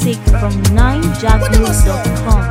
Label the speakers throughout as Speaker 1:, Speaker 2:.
Speaker 1: music from 9jacknews.com.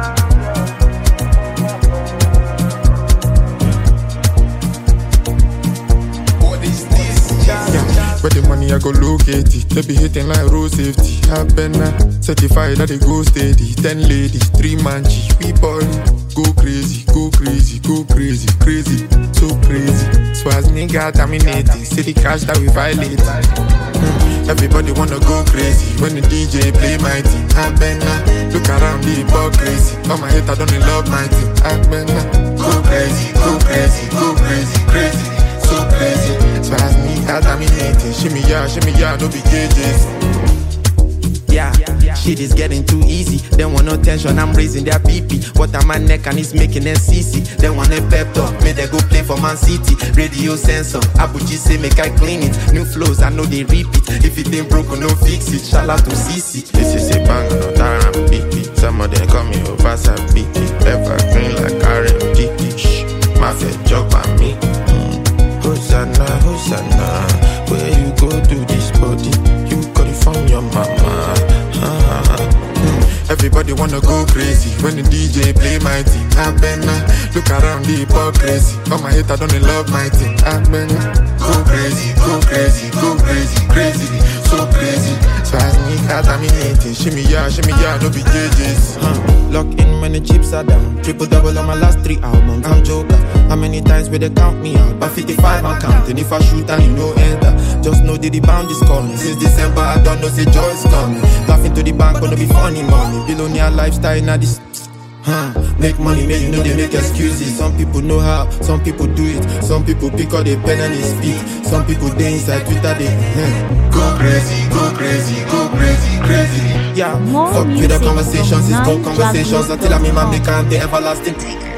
Speaker 2: Where the money I go locate it. They be hitting like road safety. Happen certified that they go steady. 10 ladies, 3 man G. We ballin'. Go crazy, go crazy, go crazy, crazy, so crazy. So as nigga terminated, see the cash that we violate. Everybody wanna go crazy when the DJ play my team. Happen look around the hypocrisy. All my haters don't love my team. Happen go crazy, go crazy, go crazy, crazy, so crazy. So as me terminated, shimmy ya, no be cages.
Speaker 3: Yeah, shit is getting too easy. They want no tension, I'm raising their BP. What on my neck and it's making them CC. They want a pep talk, may they go play for Man City. Radio sensor, Abuji say make I clean it. New flows, I know they repeat. If it ain't broken, no fix it. Shout out to CC.
Speaker 2: This is a bang, no Taran BP. Some of them call me Obasa BP. Evergreen like RMG. Shh, mafia joke on me. Hosanna, Hosanna. Where you go do this body? You got it from your mama. Everybody wanna go crazy when the DJ play my team. Look around the hypocrisy. All my haters don't love my team. Go crazy, go crazy, go crazy, crazy, so crazy. So as me terminated, shimmy ya, no be cages.
Speaker 3: Lock in when the chips are down. Triple double on my last 3 albums. I'm joker. How many times will they count me out? By 55 I'm counting. If I shoot and you know enter, just know that the bound is coming. Since December I don't know say joy is coming. Laughing to the bank gonna be funny money. Billionaire lifestyle now this. Make money, make you know they make excuses. Some people know how, some people do it. Some people pick up the pen and they speak. Some people they inside Twitter they
Speaker 2: go crazy, go crazy, go crazy, crazy.
Speaker 3: Yeah,
Speaker 1: More
Speaker 3: fuck with the
Speaker 1: music
Speaker 3: conversations,
Speaker 1: from
Speaker 3: it's no conversations
Speaker 1: 9jacknews.com.
Speaker 3: until I'm in my make and the everlasting.